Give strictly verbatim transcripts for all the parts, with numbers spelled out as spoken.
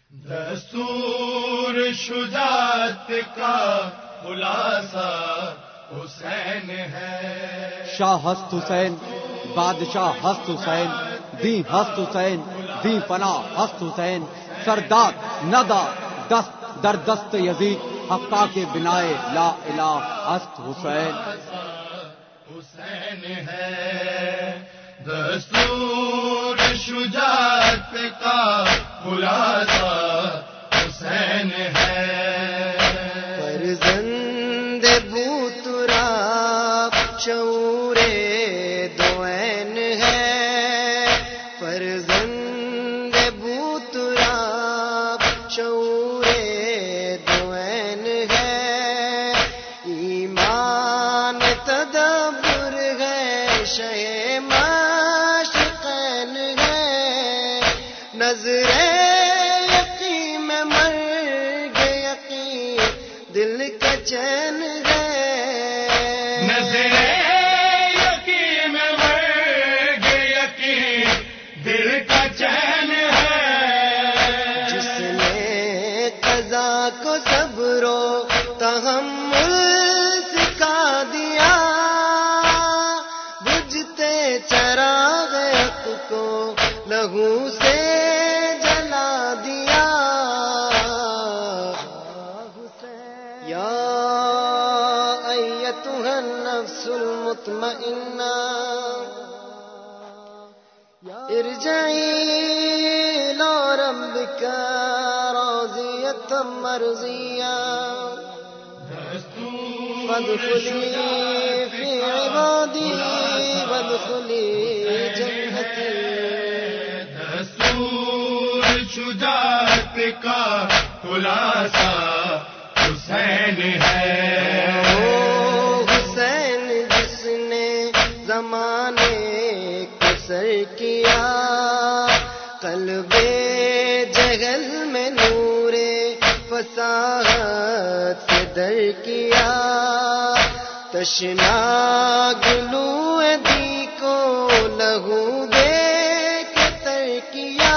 دستور شجاعت کا خلاصہ حسین ہے، شاہ ہست حسین بادشاہ ہست حسین، دی ہست حسین دی پناہ ہست حسین، سردار ندا دست در دست یزید، حقا کے بنائے لا الہ ہست حسین حسین ہے۔ دستور شجاعت کا خلاصہ حسین ہے، فرزند بوتراب شعور دو عین ہے، فرزند بوتراب شعور دو عین ہے، ایمان تدبر ہے، شہ ماشقین ہے، نظر یقین میں مرگ یقین دل کا چین ہے، نظر یقین میں مرگ یقین دل کا چین ہے، جس نے قضا کو صبر و تحمل سکھا دیا، بجھتے چراغ حق کو لہو سے جلا دیا، یا ایتھا النفس المطمئنہ ارجعی الی ربک راضیۃ مرضیہ فادخلی فی عبادی وادخلی جنتی۔ دستور شجاعت کا خلاصہ حسین ہے، او حسین جس نے زمانے کو سر کیا، قلب جہل میں نور فصاحت سے در کیا، تشنا گلو دی کو لہو دے کے تر کیا،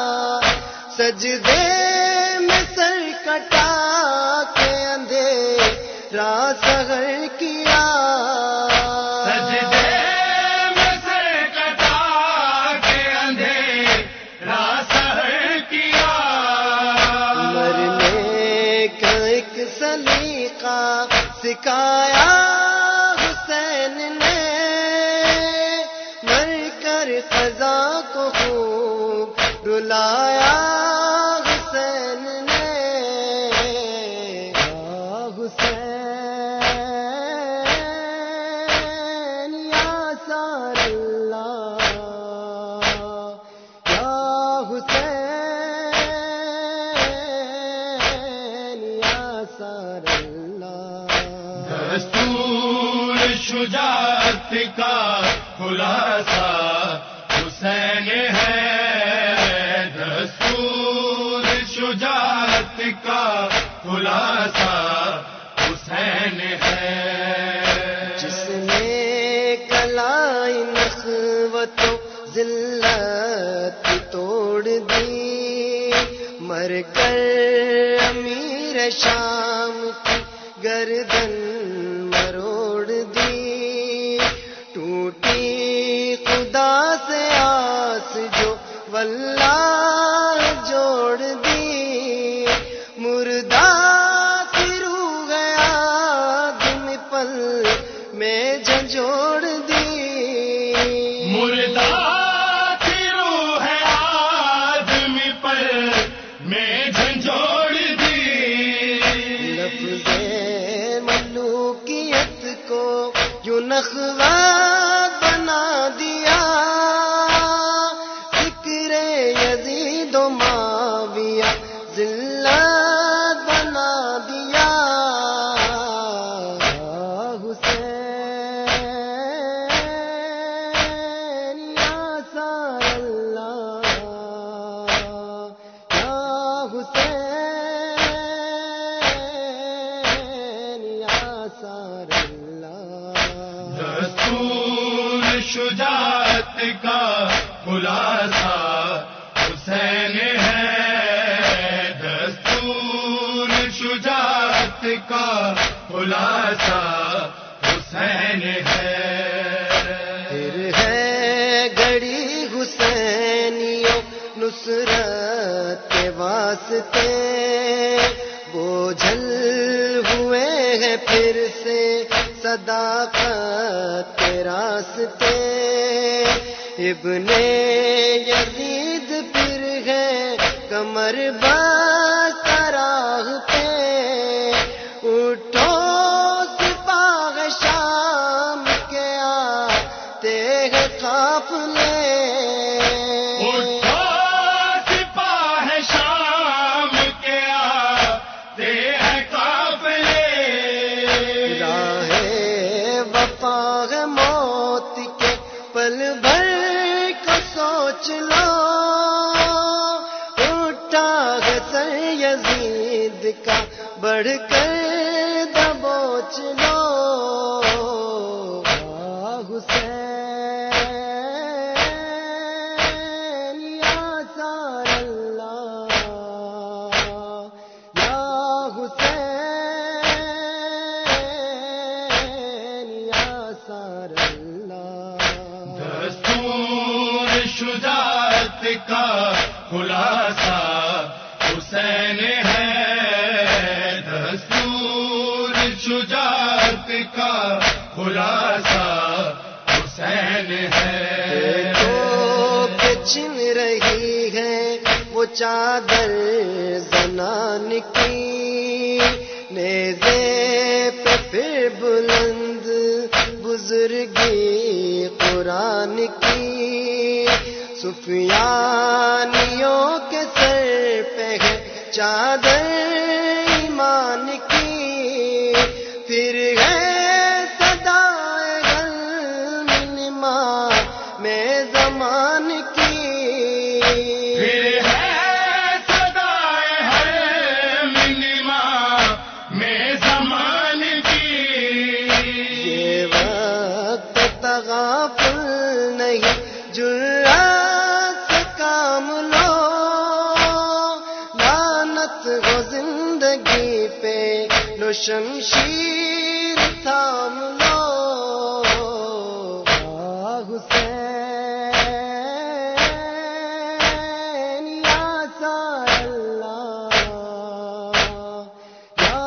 سجدے میں سر کٹا کے اندھیرا سحر کیا، سجدے میں سر کٹا کے اندھیرا سحر کیا، مرنے کا ایک سلیقہ سکھایا حسین نے، مر کر قضا کو خوب رلایا حسین نے، یا حسین یا سار اللہ، یا حسین یا سار اللہ۔ دستور شجاعت کا خلاصہ حسین ہے، دستور شجاعت کا خلاصہ حسین ہے، جس نے کلائی نخوت و ذلت توڑ دی، مر کر امیر شام کی گردن مروڑ دی، ٹوٹی خدا سے آس جو واللہ جوڑ دی، مردہ کی روح آدمی پل میں جھنجھوڑ دی، مردہ کی روح ہے آدمی پر میں جھنجھوڑ دی، لفظ ملوکیت کو یوں نخوا بنا دیا، ذکر یزید و معاویہ ذلت بنا دیا، حسین یا سار اللہ، یا حسین یا سار اللہ۔ دستور شجاعت کا خلاصہ حسین ہے، خلاصہ حسین ہے. پھر ہے گڑی حسینیوں نصرت کے واسطے، بوجھل ہوئے ہیں پھر سے صداقت کے راستے. ابن یزید پھر ہے کمر بست راہ پہ، اٹھو سپاہ شام کے آتے ہیں قافلے. اٹھو سپاہ شام کے آتے ہیں قافلے. راہ وفا ہے موت کے پل بھر کو سوچ لو، اٹھا ہے سر یزید کا بڑھ کر دبوچ لو. حسین یا سار اللہ، یا حسین یا سار اللہ. دستور شجاعت کا خلاصہ حسین ہے. دستور شجاعت کا خلاصہ حسین ہے. تو کہ چھن رہی ہے وہ چادر زنان کی، نیزے پہ پھر بلند بزرگی قرآن کی. سفیانیوں کے سر پہ ہے چادر ایمان کی، پھر ہے صدائے غلمنما میں زمان کی. پھر ہے صدائے ہر منیما میں زمان کی. یہ وقت تغافل نہیں، جرأت سے کام لو، لعنت ہو زندگی پہ لو شمشیر تھام لو. حسین یا سار اللہ، یا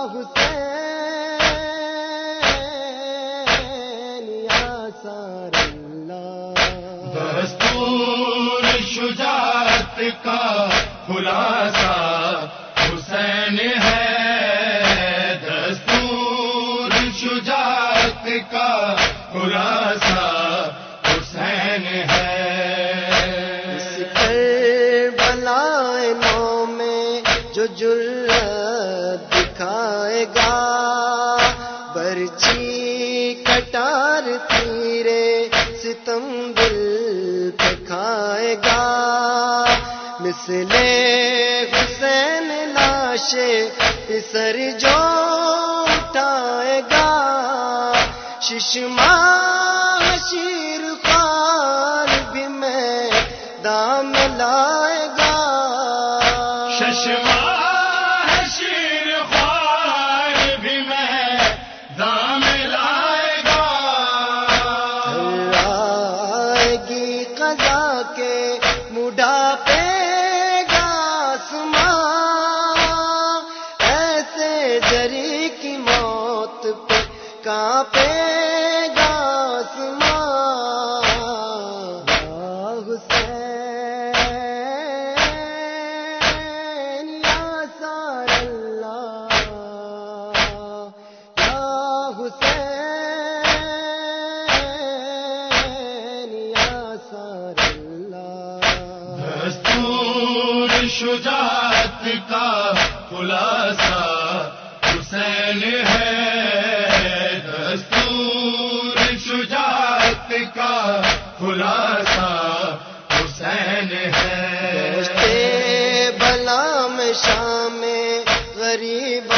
حسین یا سار اللہ. دستور شجاعت کا خلاصہ حسین ہے. دستور شجاعت کا خلاصہ حسین ہے. اس کربلا نو میں جو جرأت دکھائے گا، برچھی کٹار تیرے ستم دل پہ کھائے گا. مثل حسین لاشے سر جو اٹھائے گا، ششما شیر خوار بھی میں دام لائے گا. ششما شیر خوار بھی میں دام لائے گا. آئے گی قضا کے بڑھاپے گا آسماں، ایسے جری کی موت پہ کانپے گا آسماں. یا حسین یا سار اللہ، یا حسین یا سار اللہ. دستور شجاعت کا خلاصہ حسین ہے. دستور شجاعت کا خلاصہ حسین ہے. بلا میں شام غریب